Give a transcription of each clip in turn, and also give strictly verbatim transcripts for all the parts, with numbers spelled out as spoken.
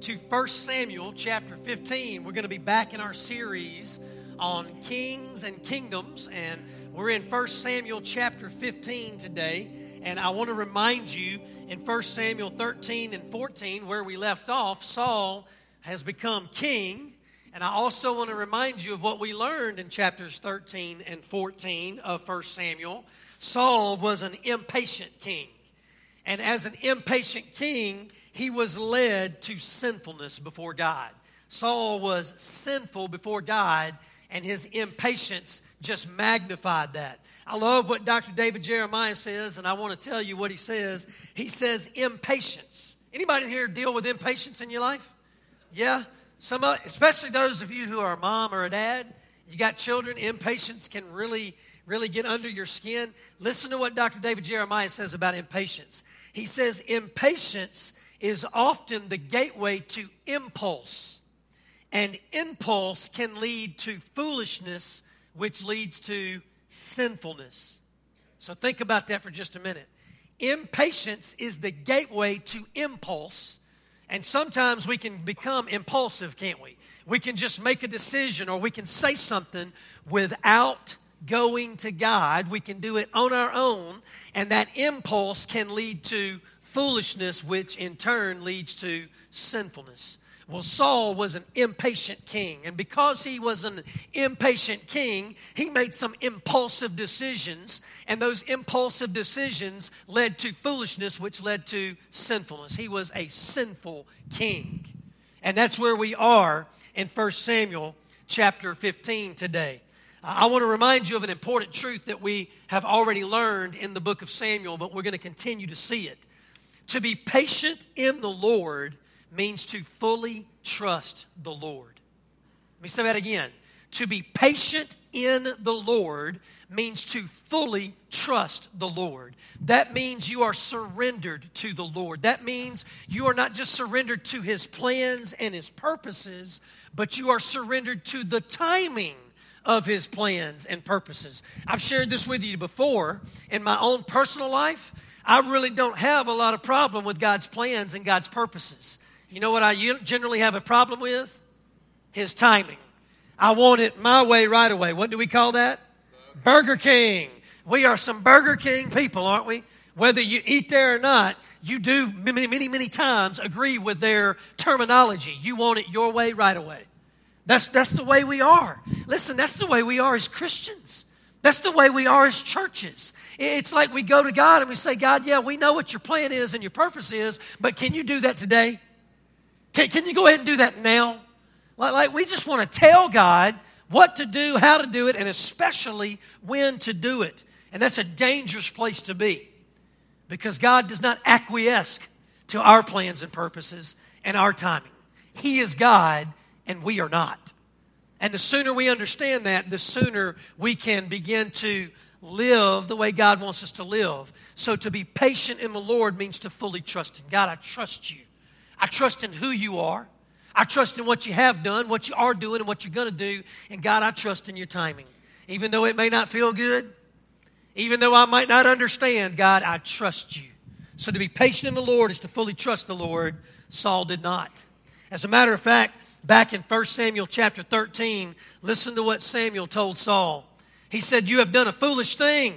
to First Samuel chapter fifteen. We're going to be back in our series on kings and kingdoms, and we're in First Samuel chapter fifteen today. And I want to remind you, in First Samuel thirteen and fourteen, where we left off, Saul has become king. And I also want to remind you of what we learned in chapters thirteen and fourteen of First Samuel. Saul was an impatient king. And as an impatient king, he was led to sinfulness before God. Saul was sinful before God, and his impatience just magnified that. I love what Doctor David Jeremiah says, and I want to tell you what he says. He says impatience. Anybody here deal with impatience in your life? Yeah? Some, especially those of you who are a mom or a dad, you got children, impatience can really, really get under your skin. Listen to what Doctor David Jeremiah says about impatience. He says impatience is often the gateway to impulse, and impulse can lead to foolishness, which leads to sinfulness. So think about that for just a minute. Impatience is the gateway to impulse, and sometimes we can become impulsive, can't we? We can just make a decision, or we can say something without going to God. We can do it on our own, and that impulse can lead to foolishness, which in turn leads to sinfulness. Well, Saul was an impatient king, and because he was an impatient king, he made some impulsive decisions, and those impulsive decisions led to foolishness, which led to sinfulness. He was a sinful king, and that's where we are in First Samuel chapter fifteen today. I want to remind you of an important truth that we have already learned in the book of Samuel, but we're going to continue to see it. To be patient in the Lord means to fully trust the Lord. Let me say that again. To be patient in the Lord means to fully trust the Lord. That means you are surrendered to the Lord. That means you are not just surrendered to His plans and His purposes, but you are surrendered to the timing of His plans and purposes. I've shared this with you before. In my own personal life, I really don't have a lot of problem with God's plans and God's purposes. You know what I generally have a problem with? His timing. I want it my way right away. What do we call that? Burger King. We are some Burger King people, aren't we? Whether you eat there or not, you do many, many, many times agree with their terminology. You want it your way right away. That's, that's the way we are. Listen, that's the way we are as Christians. That's the way we are as churches. It's like we go to God and we say, God, yeah, we know what your plan is and your purpose is, but can you do that today? Can, can you go ahead and do that now? Like, like we just want to tell God what to do, how to do it, and especially when to do it. And that's a dangerous place to be, because God does not acquiesce to our plans and purposes and our timing. He is God and we are not. And the sooner we understand that, the sooner we can begin to live the way God wants us to live. So to be patient in the Lord means to fully trust Him. God, I trust You. I trust in who You are. I trust in what You have done, what You are doing, and what You're going to do. And God, I trust in Your timing. Even though it may not feel good, even though I might not understand, God, I trust You. So to be patient in the Lord is to fully trust the Lord. Saul did not. As a matter of fact, back in First Samuel chapter thirteen, listen to what Samuel told Saul. He said, you have done a foolish thing.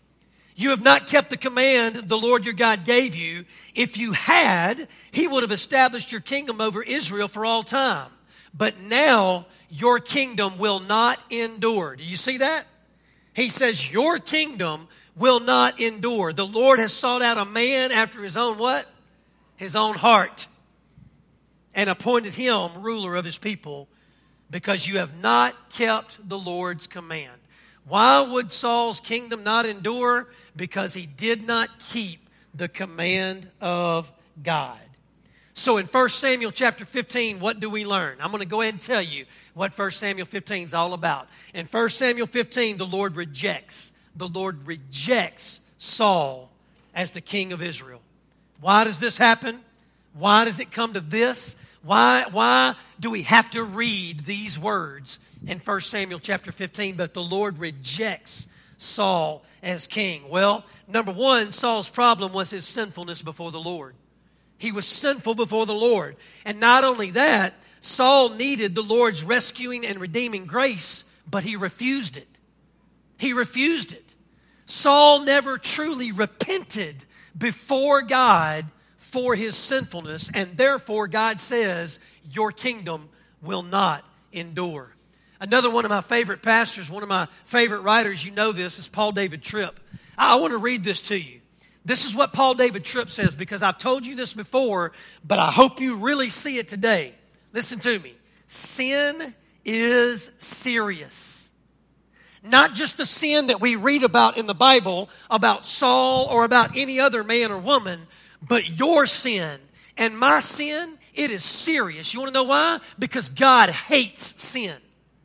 You have not kept the command the Lord your God gave you. If you had, He would have established your kingdom over Israel for all time. But now your kingdom will not endure. Do you see that? He says your kingdom will not endure. The Lord has sought out a man after His own what? His own heart. And appointed him ruler of His people, because you have not kept the Lord's command. Why would Saul's kingdom not endure? Because he did not keep the command of God. So in First Samuel chapter fifteen, what do we learn? I'm going to go ahead and tell you what First Samuel fifteen is all about. In First Samuel fifteen, the Lord rejects, the Lord rejects Saul as the king of Israel. Why does this happen? Why does it come to this? Why, why do we have to read these words in First Samuel chapter fifteen? But the Lord rejects Saul as king. Well, number one, Saul's problem was his sinfulness before the Lord. He was sinful before the Lord. And not only that, Saul needed the Lord's rescuing and redeeming grace, but he refused it. He refused it. Saul never truly repented before God for his sinfulness, and therefore God says, your kingdom will not endure. Another one of my favorite pastors, one of my favorite writers, you know this, is Paul David Tripp. I want to read this to you. This is what Paul David Tripp says, because I've told you this before, but I hope you really see it today. Listen to me. Sin is serious. Not just the sin that we read about in the Bible, about Saul or about any other man or woman, but your sin and my sin, it is serious. You want to know why? Because God hates sin.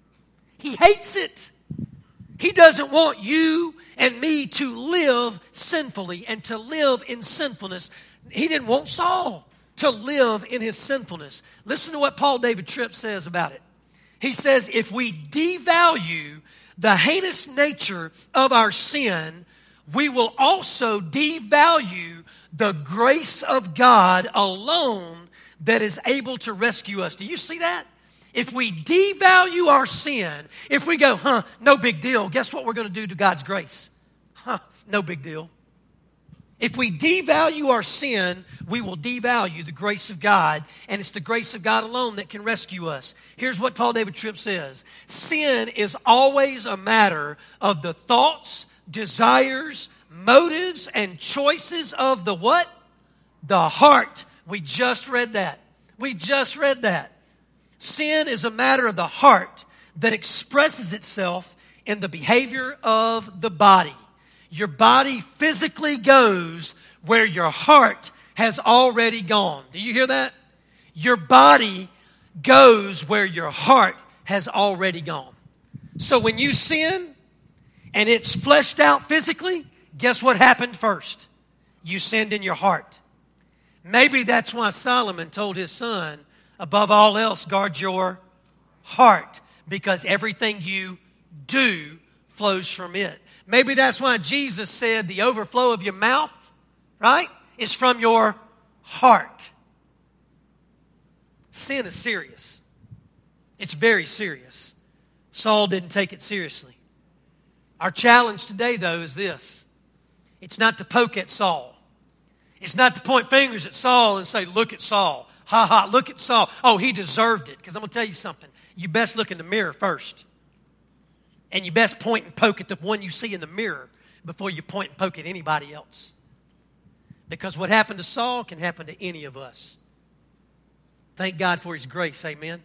He hates it. He doesn't want you and me to live sinfully and to live in sinfulness. He didn't want Saul to live in his sinfulness. Listen to what Paul David Tripp says about it. He says, if we devalue the heinous nature of our sin, we will also devalue the grace of God alone that is able to rescue us. Do you see that? If we devalue our sin, if we go, huh, no big deal, guess what we're going to do to God's grace? Huh, no big deal. If we devalue our sin, we will devalue the grace of God, and it's the grace of God alone that can rescue us. Here's what Paul David Tripp says. Sin is always a matter of the thoughts, desires, motives, and choices of the what? The heart. We just read that. We just read that. Sin is a matter of the heart that expresses itself in the behavior of the body. Your body physically goes where your heart has already gone. Do you hear that? Your body goes where your heart has already gone. So when you sin and it's fleshed out physically, guess what happened first? You sinned in your heart. Maybe that's why Solomon told his son, above all else, guard your heart, because everything you do flows from it. Maybe that's why Jesus said the overflow of your mouth, right, is from your heart. Sin is serious. It's very serious. Saul didn't take it seriously. Our challenge today, though, is this. It's not to poke at Saul. It's not to point fingers at Saul and say, look at Saul. Ha ha, look at Saul. Oh, he deserved it. Because I'm going to tell you something. You best look in the mirror first. And you best point and poke at the one you see in the mirror before you point and poke at anybody else. Because what happened to Saul can happen to any of us. Thank God for his grace, amen?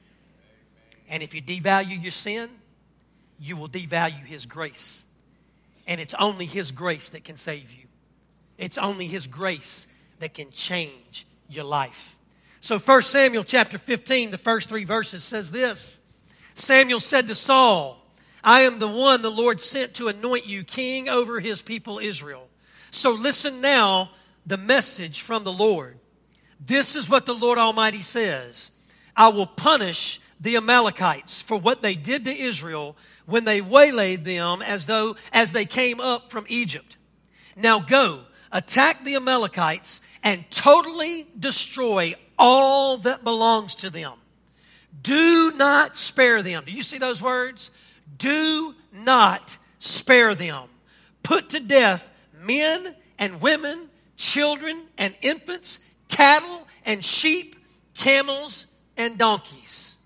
And if you devalue your sin, you will devalue his grace. And it's only his grace that can save you. It's only his grace that can change your life. So First Samuel chapter fifteen, the first three verses says this. Samuel said to Saul, I am the one the Lord sent to anoint you king over his people Israel. So listen now, the message from the Lord. This is what the Lord Almighty says. I will punish the Amalekites for what they did to Israel when they waylaid them as though as they came up from Egypt. Now go, attack the Amalekites and totally destroy all that belongs to them. Do not spare them. Do you see those words? Do not spare them. Put to death men and women, children and infants, cattle and sheep, camels and donkeys.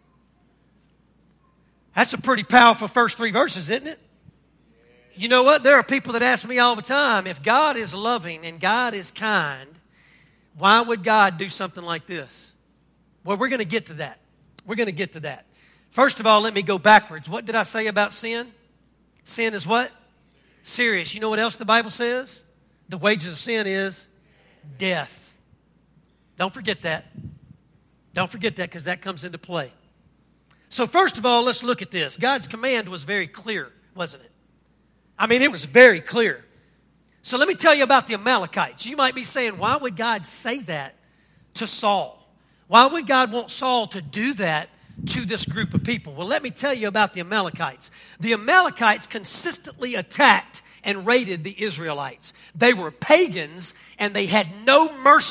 That's a pretty powerful first three verses, isn't it? You know what? There are people that ask me all the time, if God is loving and God is kind, why would God do something like this? Well, we're going to get to that. We're going to get to that. First of all, let me go backwards. What did I say about sin? Sin is what? Serious. You know what else the Bible says? The wages of sin is death. Don't forget that. Don't forget that, because that comes into play. So first of all, let's look at this. God's command was very clear, wasn't it? I mean, it was very clear. So let me tell you about the Amalekites. You might be saying, why would God say that to Saul? Why would God want Saul to do that to this group of people? Well, let me tell you about the Amalekites. The Amalekites consistently attacked and raided the Israelites. They were pagans, and they had no mercy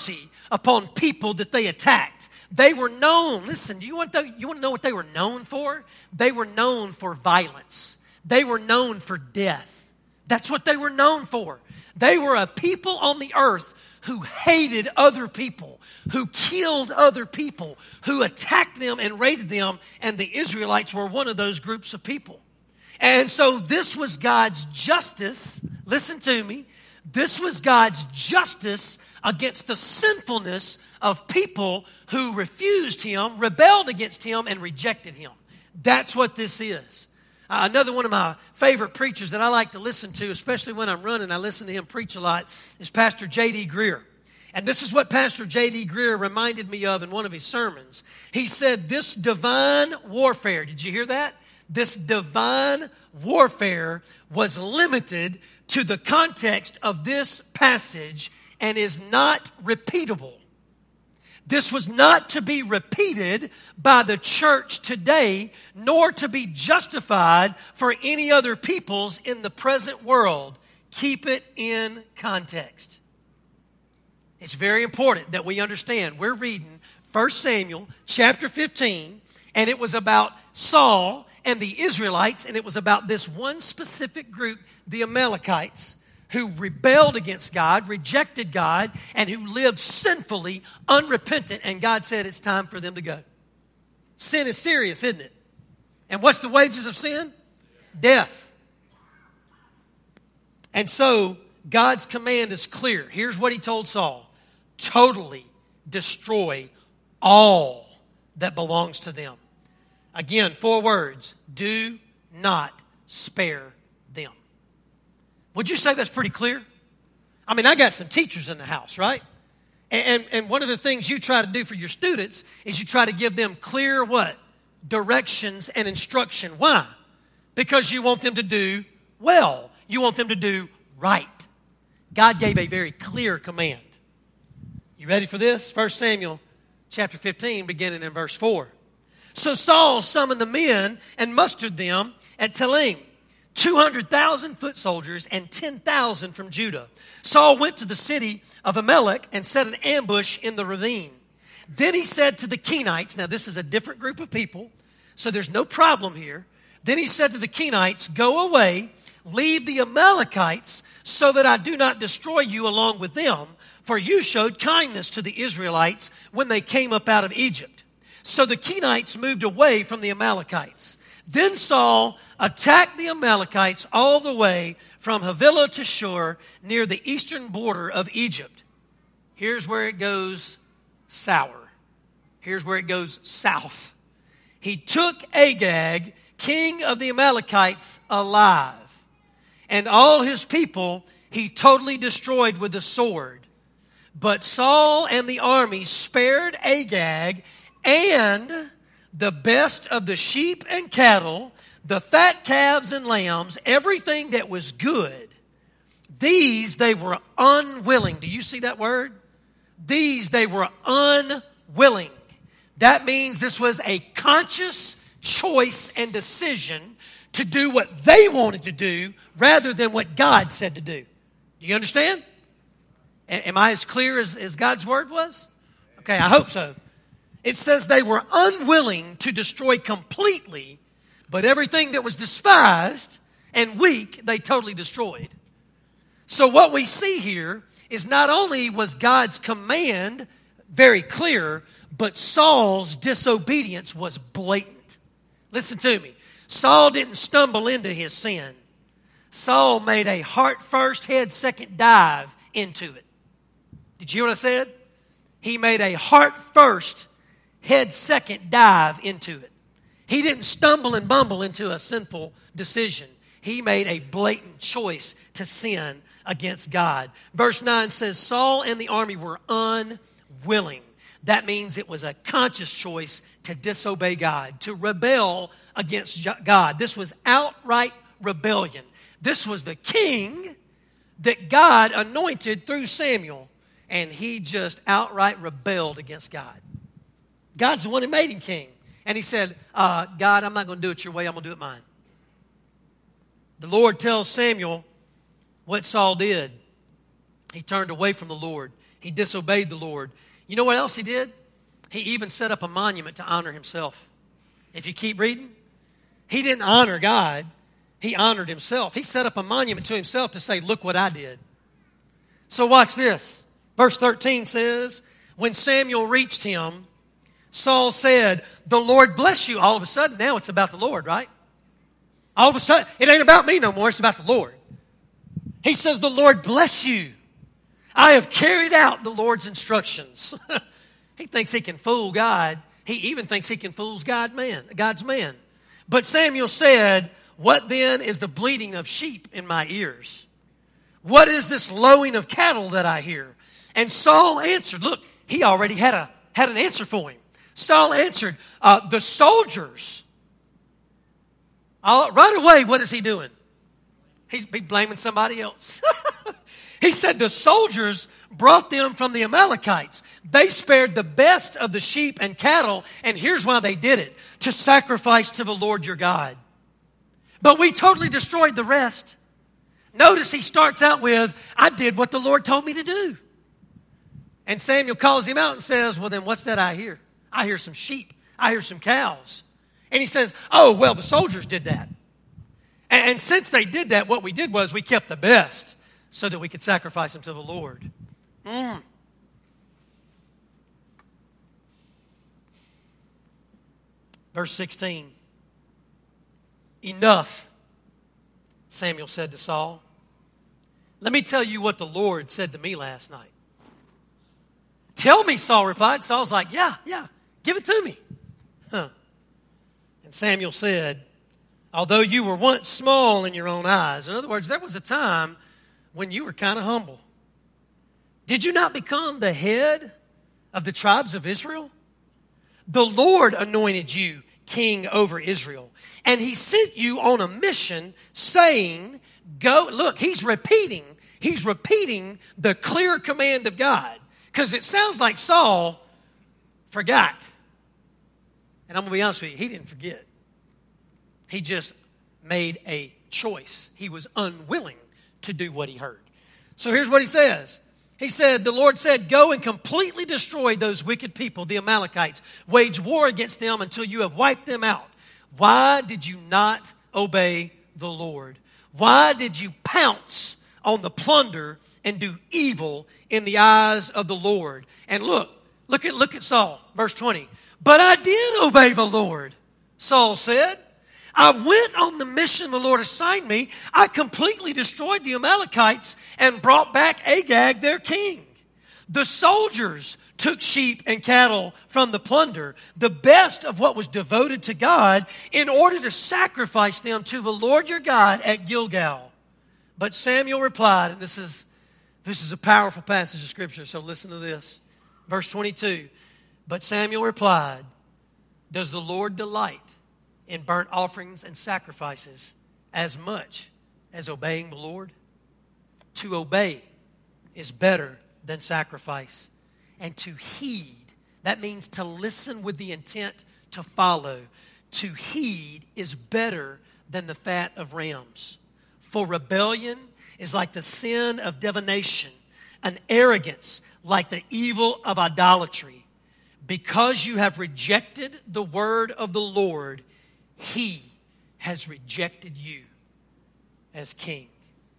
upon people that they attacked. They were known, listen, you want to, you want to know what they were known for? They were known for violence. They were known for death. That's what they were known for. They were a people on the earth who hated other people, who killed other people, who attacked them and raided them, and the Israelites were one of those groups of people. And so this was God's justice, listen to me, this was God's justice against the sinfulness of people who refused Him, rebelled against Him, and rejected Him. That's what this is. Uh, another one of my favorite preachers that I like to listen to, especially when I'm running, I listen to him preach a lot, is Pastor J D Greer. And this is what Pastor J D Greer reminded me of in one of his sermons. He said, this divine warfare, did you hear that? This divine warfare was limited to the context of this passage and is not repeatable. This was not to be repeated by the church today, nor to be justified for any other peoples in the present world. Keep it in context. It's very important that we understand. We're reading First Samuel chapter fifteen, and it was about Saul and the Israelites, and it was about this one specific group, the Amalekites, who rebelled against God, rejected God, and who lived sinfully, unrepentant, and God said it's time for them to go. Sin is serious, isn't it? And what's the wages of sin? Death. And so, God's command is clear. Here's what He told Saul. Totally destroy all that belongs to them. Again, four words. Do not spare them. Would you say that's pretty clear? I mean, I got some teachers in the house, right? And, and, and one of the things you try to do for your students is you try to give them clear what? Directions and instruction. Why? Because you want them to do well. You want them to do right. God gave a very clear command. You ready for this? First Samuel chapter fifteen, beginning in verse four. So Saul summoned the men and mustered them at Telaim, two hundred thousand foot soldiers and ten thousand from Judah. Saul went to the city of Amalek and set an ambush in the ravine. Then he said to the Kenites, now this is a different group of people, so there's no problem here. Then he said to the Kenites, go away, leave the Amalekites, so that I do not destroy you along with them, for you showed kindness to the Israelites when they came up out of Egypt. So the Kenites moved away from the Amalekites. Then Saul attacked the Amalekites all the way from Havilah to Shur, near the eastern border of Egypt. Here's where it goes sour. Here's where it goes south. He took Agag, king of the Amalekites, alive, and all his people he totally destroyed with the sword. But Saul and the army spared Agag and the best of the sheep and cattle, the fat calves and lambs, everything that was good. These they were unwilling. Do you see that word? These they were unwilling. That means this was a conscious choice and decision to do what they wanted to do rather than what God said to do. Do you understand? Am I as clear as, as God's word was? Okay, I hope so. It says they were unwilling to destroy completely, but everything that was despised and weak, they totally destroyed. So what we see here is not only was God's command very clear, but Saul's disobedience was blatant. Listen to me. Saul didn't stumble into his sin. Saul made a heart first, head second dive into it. Did you hear what I said? He made a heart first, head second dive into it. He didn't stumble and bumble into a sinful decision. He made a blatant choice to sin against God. Verse nine says, Saul and the army were unwilling. That means it was a conscious choice to disobey God, to rebel against God. This was outright rebellion. This was the king that God anointed through Samuel, and he just outright rebelled against God. God's the one who made him king. And he said, uh, God, I'm not going to do it your way. I'm going to do it mine. The Lord tells Samuel what Saul did. He turned away from the Lord. He disobeyed the Lord. You know what else he did? He even set up a monument to honor himself. If you keep reading, he didn't honor God. He honored himself. He set up a monument to himself to say, look what I did. So watch this. Verse thirteen says, when Samuel reached him, Saul said, the Lord bless you. All of a sudden, now it's about the Lord, right? All of a sudden, it ain't about me no more. It's about the Lord. He says, the Lord bless you. I have carried out the Lord's instructions. He thinks he can fool God. He even thinks he can fool God man, God's man. But Samuel said, what then is the bleating of sheep in my ears? What is this lowing of cattle that I hear? And Saul answered, look, he already had a had an answer for him. Saul answered, uh, the soldiers. All, right away, what is he doing? He's blaming somebody else. He said the soldiers brought them from the Amalekites. They spared the best of the sheep and cattle, and here's why they did it: to sacrifice to the Lord your God. But we totally destroyed the rest. Notice he starts out with, I did what the Lord told me to do. And Samuel calls him out and says, well, then what's that I hear? I hear some sheep. I hear some cows. And he says, oh, well, the soldiers did that. And, and since they did that, what we did was we kept the best so that we could sacrifice them to the Lord. Mm. Verse sixteen. Enough, Samuel said to Saul. Let me tell you what the Lord said to me last night. Tell me, Saul replied. Saul's like, yeah, yeah, give it to me. Huh. And Samuel said, although you were once small in your own eyes. In other words, there was a time when you were kind of humble. Did you not become the head of the tribes of Israel? The Lord anointed you king over Israel. And he sent you on a mission saying, go. Look, he's repeating. He's repeating the clear command of God. Because it sounds like Saul forgot. And I'm going to be honest with you, he didn't forget. He just made a choice. He was unwilling to do what he heard. So here's what he says. He said, the Lord said, go and completely destroy those wicked people, the Amalekites. Wage war against them until you have wiped them out. Why did you not obey the Lord? Why did you pounce on the plunder and do evil in the eyes of the Lord? And look, look at, look at Saul, verse twenty. But I did obey the Lord, Saul said. I went on the mission the Lord assigned me. I completely destroyed the Amalekites and brought back Agag, their king. The soldiers took sheep and cattle from the plunder, the best of what was devoted to God, in order to sacrifice them to the Lord your God at Gilgal. But Samuel replied, and this is, this is a powerful passage of Scripture, so listen to this. Verse twenty-two, but Samuel replied, does the Lord delight in burnt offerings and sacrifices as much as obeying the Lord? To obey is better than sacrifice. And to heed, that means to listen with the intent to follow. To heed is better than the fat of rams. For rebellion is like the sin of divination, an arrogance like the evil of idolatry. Because you have rejected the word of the Lord, he has rejected you as king.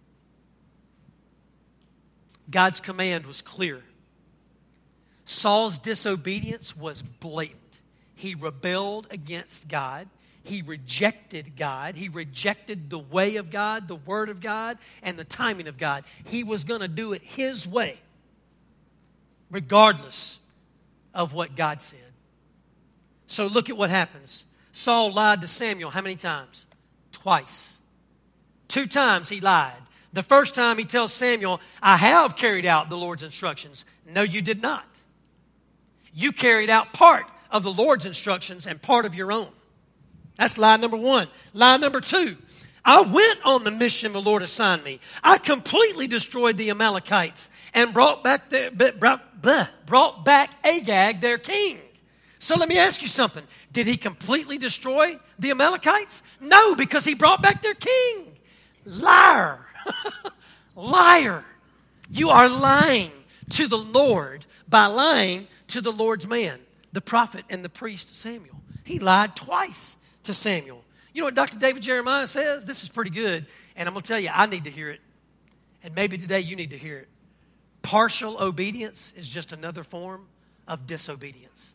God's command was clear. Saul's disobedience was blatant. He rebelled against God. He rejected God. He rejected the way of God, the word of God, and the timing of God. He was going to do it his way, regardless of what God said. So look at what happens. Saul lied to Samuel how many times? Twice. Two times he lied. The first time he tells Samuel, I have carried out the Lord's instructions. No, you did not. You carried out part of the Lord's instructions and part of your own. That's lie number one. Lie number two, I went on the mission the Lord assigned me. I completely destroyed the Amalekites and brought back, their, brought, brought back Agag, their king. So let me ask you something. Did he completely destroy the Amalekites? No, because he brought back their king. Liar. Liar. You are lying to the Lord by lying to the Lord's man, the prophet and the priest Samuel. He lied twice to Samuel. You know what Doctor David Jeremiah says? This is pretty good, and I'm going to tell you, I need to hear it. And maybe today you need to hear it. Partial obedience is just another form of disobedience.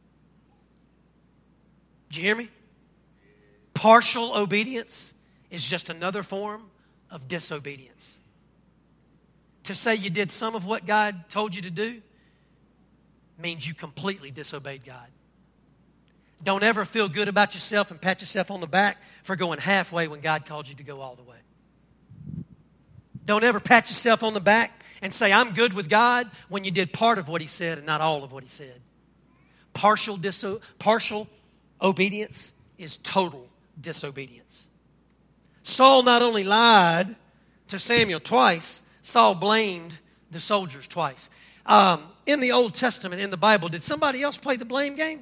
Did you hear me? Partial obedience is just another form of disobedience. To say you did some of what God told you to do means you completely disobeyed God. Don't ever feel good about yourself and pat yourself on the back for going halfway when God called you to go all the way. Don't ever pat yourself on the back and say, I'm good with God, when you did part of what He said and not all of what He said. Partial, diso- partial obedience is total disobedience. Saul not only lied to Samuel twice, Saul blamed the soldiers twice. Um, in the Old Testament, in the Bible, did somebody else play the blame game?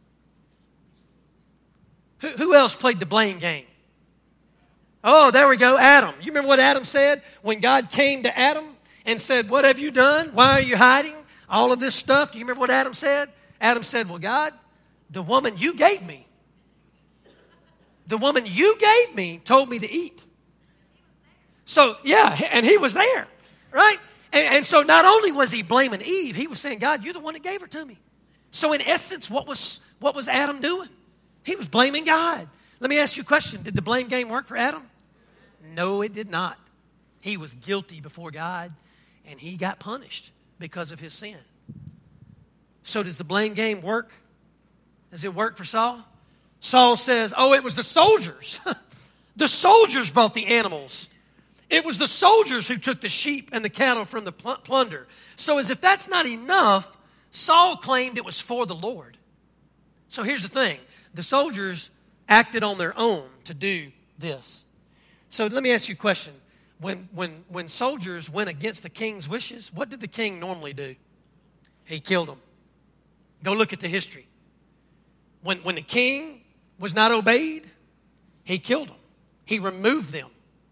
Who, who else played the blame game? Oh, there we go, Adam. You remember what Adam said when God came to Adam and said, what have you done? Why are you hiding all of this stuff? Do you remember what Adam said? Adam said, well, God, the woman you gave me, the woman you gave me told me to eat. So, yeah, and he was there, right? And, and so not only was he blaming Eve, he was saying, God, you're the one that gave her to me. So in essence, what was, what was Adam doing? He was blaming God. Let me ask you a question. Did the blame game work for Adam? No, it did not. He was guilty before God, and he got punished because of his sin. So does the blame game work? Does it work for Saul? Saul says, oh, it was the soldiers. The soldiers brought the animals. It was the soldiers who took the sheep and the cattle from the pl- plunder. So as if that's not enough, Saul claimed it was for the Lord. So here's the thing. The soldiers acted on their own to do this. So let me ask you a question. When, when, when soldiers went against the king's wishes, what did the king normally do? He killed them. Go look at the history. When, when the king was not obeyed, he killed them. He removed them.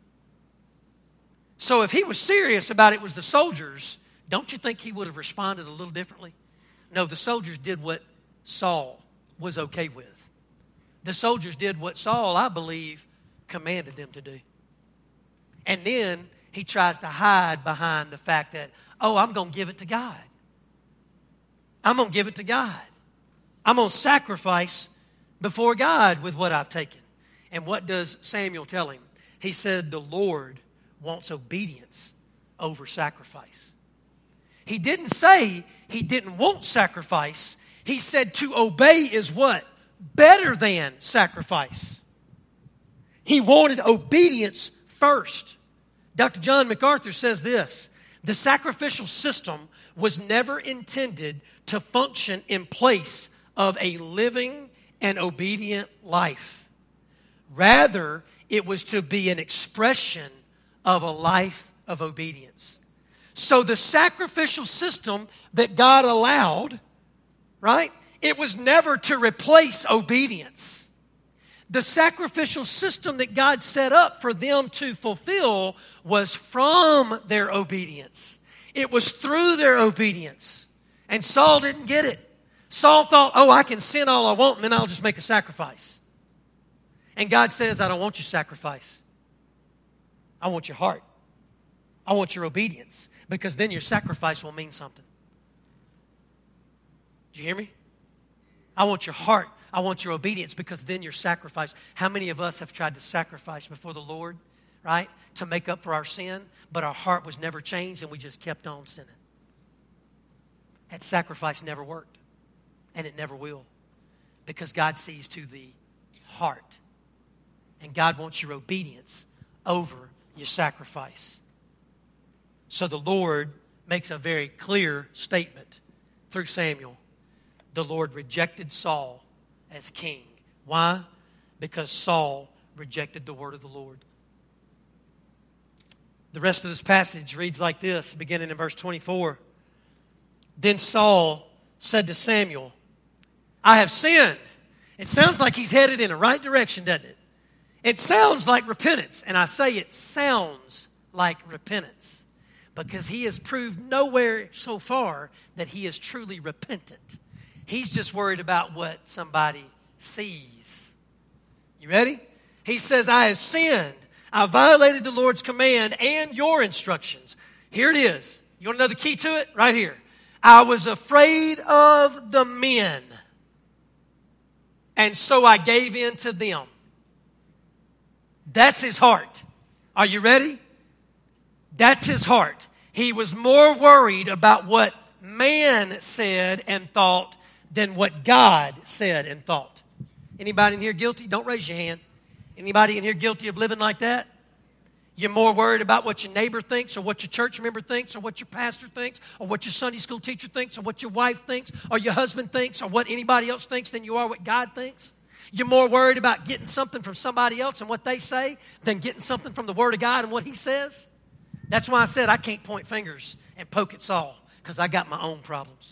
So if he was serious about it was the soldiers, don't you think he would have responded a little differently? No, the soldiers did what Saul was okay with. The soldiers did what Saul, I believe, commanded them to do. And then he tries to hide behind the fact that, oh, I'm going to give it to God. I'm going to give it to God. I'm going to sacrifice before God with what I've taken. And what does Samuel tell him? He said, the Lord wants obedience over sacrifice. He didn't say he didn't want sacrifice. He said to obey is what? Better than sacrifice. He wanted obedience first. Doctor John MacArthur says this, the sacrificial system was never intended to function in place of a living and obedient life. Rather, it was to be an expression of a life of obedience. So the sacrificial system that God allowed, right, it was never to replace obedience. The sacrificial system that God set up for them to fulfill was from their obedience. It was through their obedience. And Saul didn't get it. Saul thought, oh, I can sin all I want and then I'll just make a sacrifice. And God says, I don't want your sacrifice. I want your heart. I want your obedience. Because then your sacrifice will mean something. Did you hear me? I want your heart. I want your obedience because then your sacrifice. How many of us have tried to sacrifice before the Lord, right, to make up for our sin, but our heart was never changed and we just kept on sinning? That sacrifice never worked, and it never will, because God sees to the heart, and God wants your obedience over your sacrifice. So the Lord makes a very clear statement through Samuel. The Lord rejected Saul as king. Why? Because Saul rejected the word of the Lord. The rest of this passage reads like this, beginning in verse twenty-four. Then Saul said to Samuel, I have sinned. It sounds like he's headed in the right direction, doesn't it? It sounds like repentance. And I say it sounds like repentance. because he has proved nowhere so far that he is truly repentant. He's just worried about what somebody sees. You ready? He says, I have sinned. I violated the Lord's command and your instructions. Here it is. You want to know the key to it? Right here. I was afraid of the men, and so I gave in to them. That's his heart. Are you ready? That's his heart. He was more worried about what man said and thought than what God said and thought. Anybody in here guilty? Don't raise your hand. Anybody in here guilty of living like that? You're more worried about what your neighbor thinks or what your church member thinks or what your pastor thinks or what your Sunday school teacher thinks or what your wife thinks or your husband thinks or what anybody else thinks than you are what God thinks? You're more worried about getting something from somebody else and what they say than getting something from the Word of God and what He says? That's why I said I can't point fingers and poke at Saul, because I got my own problems.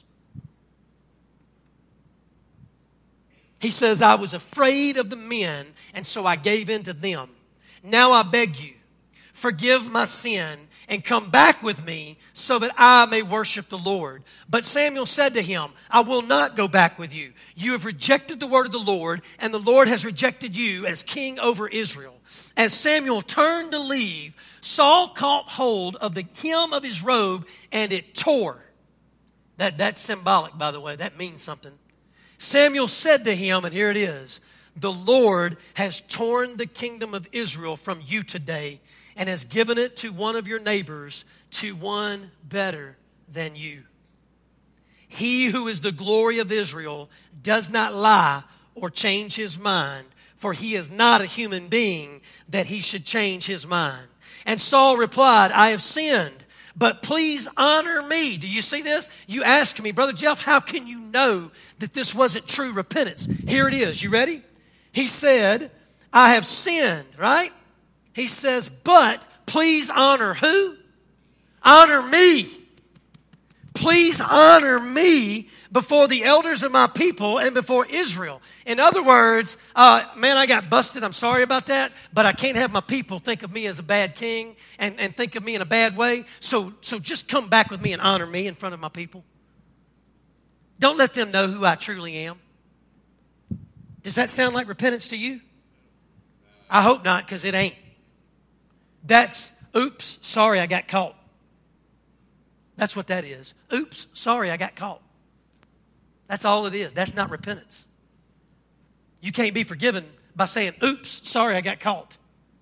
He says, I was afraid of the men, and so I gave in to them. Now I beg you, forgive my sin and come back with me so that I may worship the Lord. But Samuel said to him, I will not go back with you. You have rejected the word of the Lord, and the Lord has rejected you as king over Israel. As Samuel turned to leave, Saul caught hold of the hem of his robe, and it tore. That, that's symbolic, by the way. That means something. Samuel said to him, and here it is, the Lord has torn the kingdom of Israel from you today and has given it to one of your neighbors, to one better than you. He who is the glory of Israel does not lie or change his mind, for he is not a human being that he should change his mind. And Saul replied, I have sinned, but please honor me. Do you see this? You ask me, Brother Jeff, how can you know that this wasn't true repentance? Here it is. You ready? He said, I have sinned, right? He says, but please honor who? Honor me. Please honor me before the elders of my people and before Israel. In other words, uh, man, I got busted. I'm sorry about that. But I can't have my people think of me as a bad king and, and think of me in a bad way. So, so just come back with me and honor me in front of my people. Don't let them know who I truly am. Does that sound like repentance to you? I hope not, because it ain't. That's, oops, sorry, I got caught. That's what that is. Oops, sorry, I got caught. That's all it is. That's not repentance. You can't be forgiven by saying, oops, sorry, I got caught.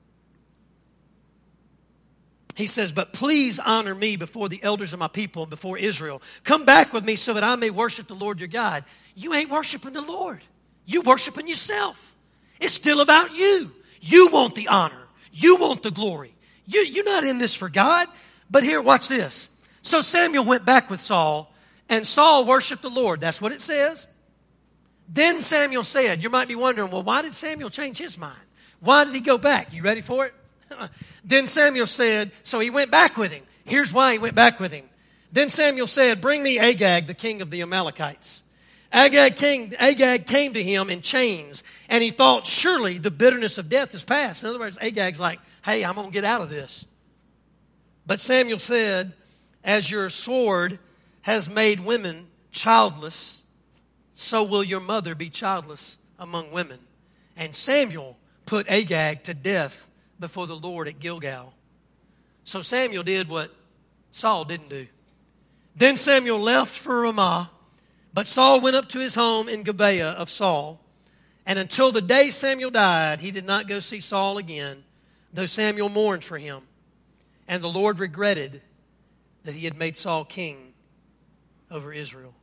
He says, but please honor me before the elders of my people and before Israel. Come back with me so that I may worship the Lord your God. You ain't worshiping the Lord. You worshiping yourself. It's still about you. You want the honor. You want the glory. You, you're not in this for God. But here, watch this. So Samuel went back with Saul, and Saul worshiped the Lord. That's what it says. Then Samuel said, you might be wondering, well, why did Samuel change his mind? Why did he go back? You ready for it? Then Samuel said, so he went back with him. Here's why he went back with him. Then Samuel said, bring me Agag, the king of the Amalekites. Agag came, Agag came to him in chains, and he thought, surely the bitterness of death is past. In other words, Agag's like, hey, I'm going to get out of this. But Samuel said, as your sword has made women childless, so will your mother be childless among women. And Samuel put Agag to death before the Lord at Gilgal. So Samuel did what Saul didn't do. Then Samuel left for Ramah, but Saul went up to his home in Gibeah of Saul. And until the day Samuel died, he did not go see Saul again, though Samuel mourned for him. And the Lord regretted that he had made Saul king over Israel.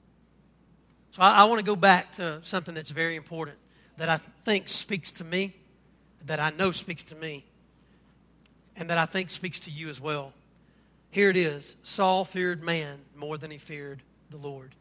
So I, I want to go back to something that's very important that I think speaks to me, that I know speaks to me, and that I think speaks to you as well. Here it is. Saul feared man more than he feared the Lord.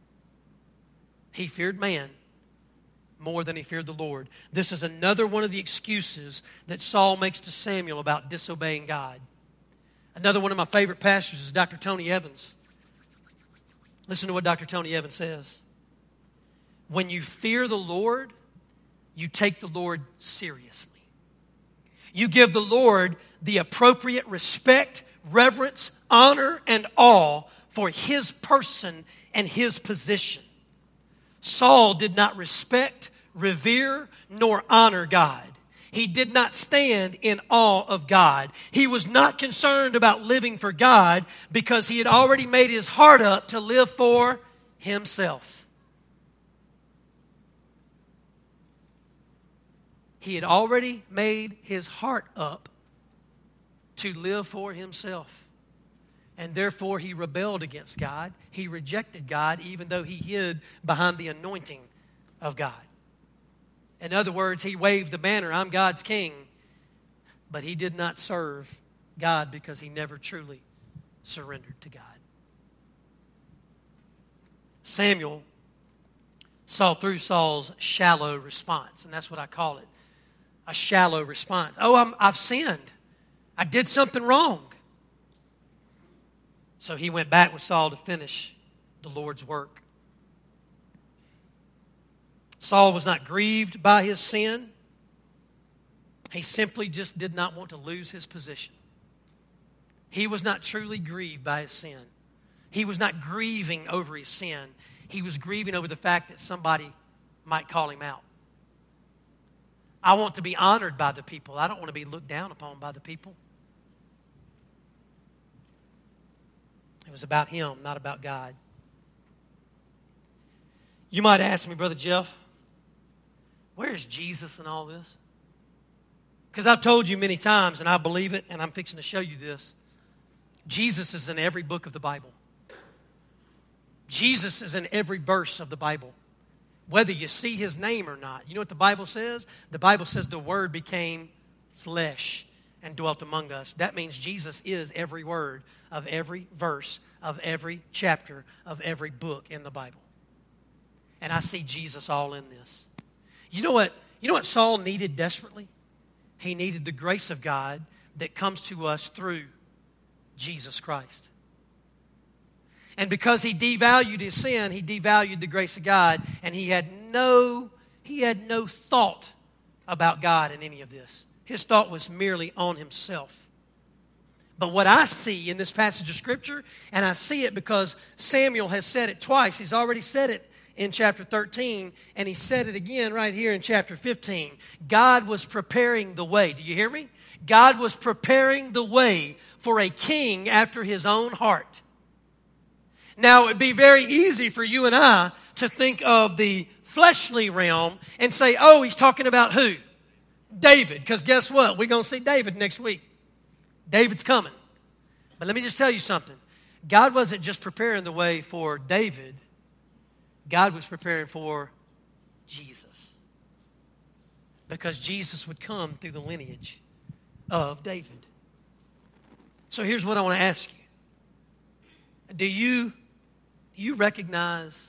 He feared man more than he feared the Lord. This is another one of the excuses that Saul makes to Samuel about disobeying God. Another one of my favorite pastors is Doctor Tony Evans. Listen to what Doctor Tony Evans says. When you fear the Lord, you take the Lord seriously. You give the Lord the appropriate respect, reverence, honor and awe for his person and his position. Saul did not respect, revere, nor honor God. He did not stand in awe of God. He was not concerned about living for God because he had already made his heart up to live for himself. He had already made his heart up to live for himself. And therefore he rebelled against God. He rejected God even though he hid behind the anointing of God. In other words, he waved the banner, I'm God's king. But he did not serve God because he never truly surrendered to God. Samuel saw through Saul's shallow response, and that's what I call it, a shallow response. Oh, I'm, I've sinned. I did something wrong. So he went back with Saul to finish the Lord's work. Saul was not grieved by his sin. He simply just did not want to lose his position. He was not truly grieved by his sin. He was not grieving over his sin. He was grieving over the fact that somebody might call him out. I want to be honored by the people. I don't want to be looked down upon by the people. It was about him, not about God. You might ask me, Brother Jeff, where's Jesus in all this? Because I've told you many times, and I believe it, and I'm fixing to show you this. Jesus is in every book of the Bible. Jesus is in every verse of the Bible. Whether you see his name or not. You know what the Bible says? The Bible says the Word became flesh and dwelt among us. That means Jesus is every word of every verse of every chapter of every book in the Bible. And I see Jesus all in this. You know what? You know what Saul needed desperately? He needed the grace of God that comes to us through Jesus Christ. And because he devalued his sin, he devalued the grace of God, and he had no he had no thought about God in any of this. His thought was merely on himself. But what I see in this passage of Scripture, and I see it because Samuel has said it twice. He's already said it in chapter thirteen, and he said it again right here in chapter fifteen. God was preparing the way. Do you hear me? God was preparing the way for a king after his own heart. Now, it would be very easy for you and I to think of the fleshly realm and say, oh, he's talking about who? David. Because guess what? We're going to see David next week. David's coming. But let me just tell you something. God wasn't just preparing the way for David. God was preparing for Jesus. Because Jesus would come through the lineage of David. So here's what I want to ask you. Do you, do you recognize,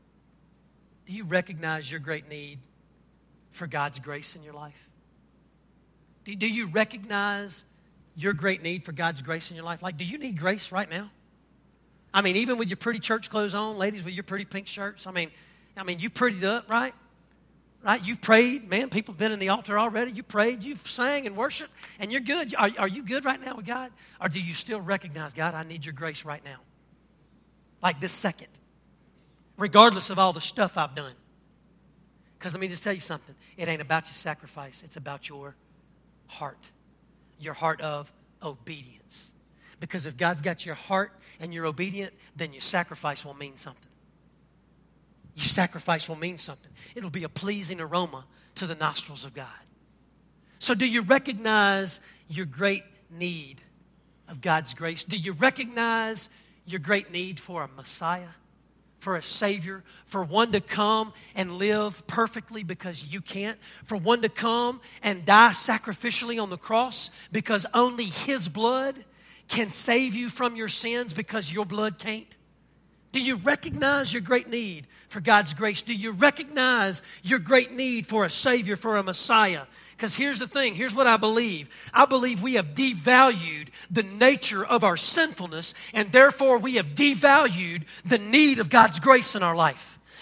do you recognize your great need for God's grace in your life? Do, do you recognize your great need for God's grace in your life? Like, do you need grace right now? I mean, even with your pretty church clothes on, ladies with your pretty pink shirts, I mean, I mean, you prettied up, right? Right? You've prayed. Man, people have been in the altar already. You prayed. You've sang and worshiped, and you're good. Are, are you good right now with God? Or do you still recognize, God, I need your grace right now? Like this second. Regardless of all the stuff I've done. Because let me just tell you something. It ain't about your sacrifice. It's about your heart. Your heart of obedience. Because if God's got your heart and you're obedient, then your sacrifice will mean something. Your sacrifice will mean something. It'll be a pleasing aroma to the nostrils of God. So do you recognize your great need of God's grace? Do you recognize your great need for a Messiah, for a Savior, for one to come and live perfectly because you can't, for one to come and die sacrificially on the cross because only His blood can save you from your sins because your blood can't? Do you recognize your great need for God's grace? Do you recognize your great need for a Savior, for a Messiah? Because here's the thing. Here's what I believe. I believe we have devalued the nature of our sinfulness, and therefore we have devalued the need of God's grace in our life.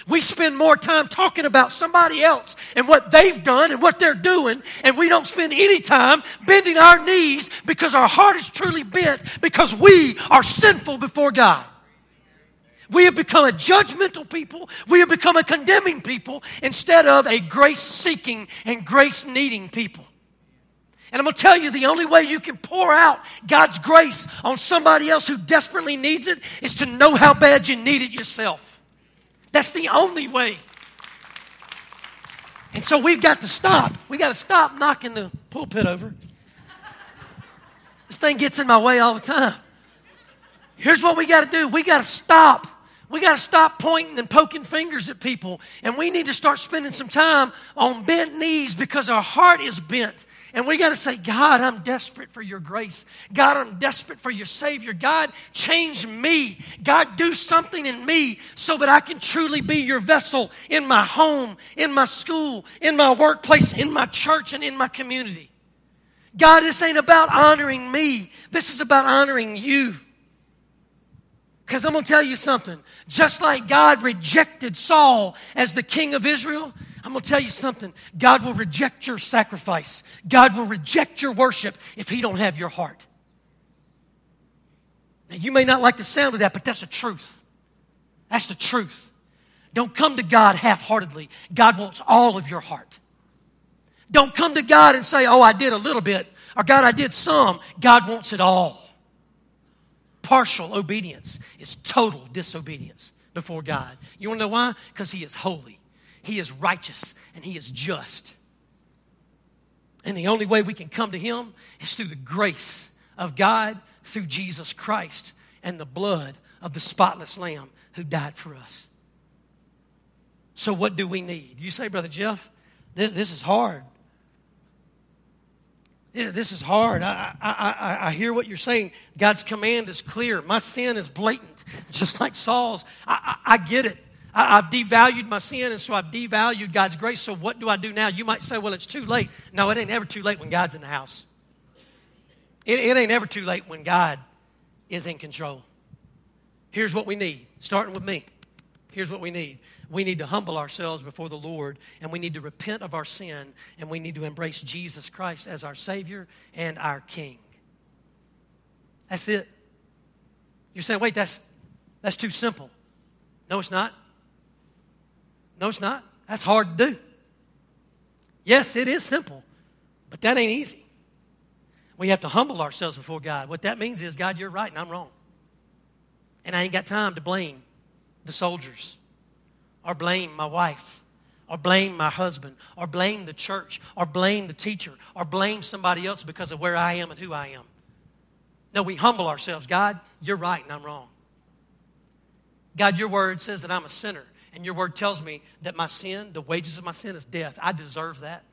We spend more time talking about somebody else and what they've done and what they're doing, and we don't spend any time bending our knees because our heart is truly bent because we are sinful before God. We have become a judgmental people. We have become a condemning people instead of a grace-seeking and grace-needing people. And I'm going to tell you, the only way you can pour out God's grace on somebody else who desperately needs it is to know how bad you need it yourself. That's the only way. And so we've got to stop. We've got to stop knocking the pulpit over. This thing gets in my way all the time. Here's what we got to do. We got to stop. We got to stop pointing and poking fingers at people. And we need to start spending some time on bent knees because our heart is bent. And we got to say, God, I'm desperate for your grace. God, I'm desperate for your Savior. God, change me. God, do something in me so that I can truly be your vessel in my home, in my school, in my workplace, in my church, and in my community. God, this ain't about honoring me. This is about honoring you. Because I'm going to tell you something. Just like God rejected Saul as the king of Israel, I'm going to tell you something. God will reject your sacrifice. God will reject your worship if he don't have your heart. Now, you may not like the sound of that, but that's the truth. That's the truth. Don't come to God half-heartedly. God wants all of your heart. Don't come to God and say, oh, I did a little bit, or God, I did some. God wants it all. Partial obedience is total disobedience before God. You want to know why? Because he is holy. He is righteous and he is just. And the only way we can come to him is through the grace of God, through Jesus Christ and the blood of the spotless Lamb who died for us. So what do we need? You say, Brother Jeff, this, this is hard. Yeah, this is hard. I, I, I, I hear what you're saying. God's command is clear. My sin is blatant, just like Saul's. I, I, I get it. I, I've devalued my sin, and so I've devalued God's grace. So what do I do now? You might say, well, it's too late. No, it ain't ever too late when God's in the house. It, it ain't ever too late when God is in control. Here's what we need, starting with me. Here's what we need. We need to humble ourselves before the Lord, and we need to repent of our sin, and we need to embrace Jesus Christ as our Savior and our King. That's it. You're saying, wait, that's, that's too simple. No, it's not. No, it's not. That's hard to do. Yes, it is simple, but that ain't easy. We have to humble ourselves before God. What that means is, God, you're right and I'm wrong. And I ain't got time to blame the soldiers, or blame my wife, or blame my husband, or blame the church, or blame the teacher, or blame somebody else because of where I am and who I am. No, we humble ourselves. God, you're right and I'm wrong. God, your word says that I'm a sinner, and your word tells me that my sin, the wages of my sin is death. I deserve that.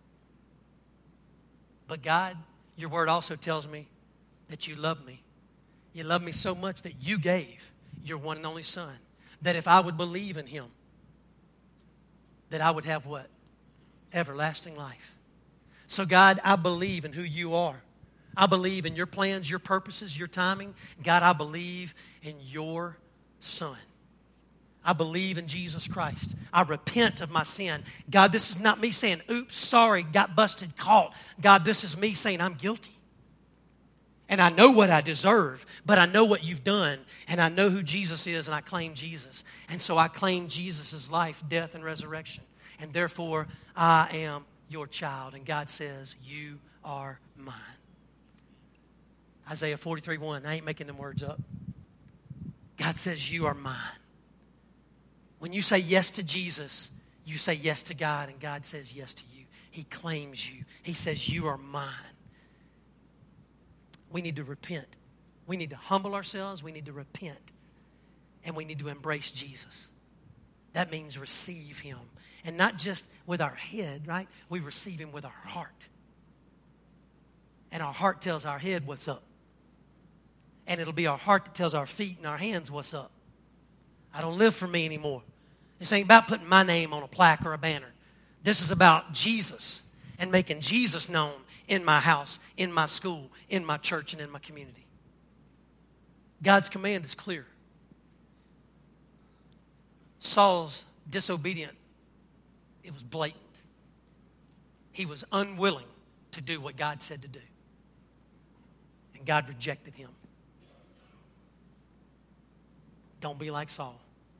But God, your word also tells me that you love me. You love me so much that you gave your one and only Son, that if I would believe in him, that I would have what? Everlasting life. So God, I believe in who you are. I believe in your plans, your purposes, your timing. God, I believe in your Son. I believe in Jesus Christ. I repent of my sin. God, this is not me saying, oops, sorry, got busted, caught. God, this is me saying I'm guilty. And I know what I deserve, but I know what you've done, and I know who Jesus is, and I claim Jesus. And so I claim Jesus' life, death, and resurrection. And therefore, I am your child. And God says, you are mine. Isaiah forty-three one. I ain't making them words up. God says, you are mine. When you say yes to Jesus, you say yes to God, and God says yes to you. He claims you. He says, you are mine. We need to repent. We need to humble ourselves. We need to repent. And we need to embrace Jesus. That means receive him. And not just with our head, right? We receive him with our heart. And our heart tells our head what's up. And it'll be our heart that tells our feet and our hands what's up. I don't live for me anymore. This ain't about putting my name on a plaque or a banner. This is about Jesus and making Jesus known in my house, in my school, in my church, and in my community. God's command is clear. Saul's disobedient. It was blatant. He was unwilling to do what God said to do. And God rejected him. Don't be like Saul.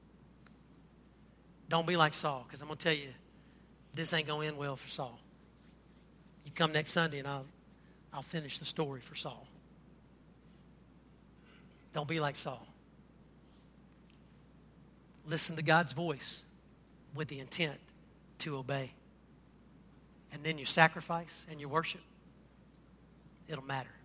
Don't be like Saul, because I'm going to tell you, this ain't going to end well for Saul. You come next Sunday and I'll, I'll finish the story for Saul. Don't be like Saul. Listen to God's voice with the intent to obey. And then your sacrifice and your worship, it'll matter.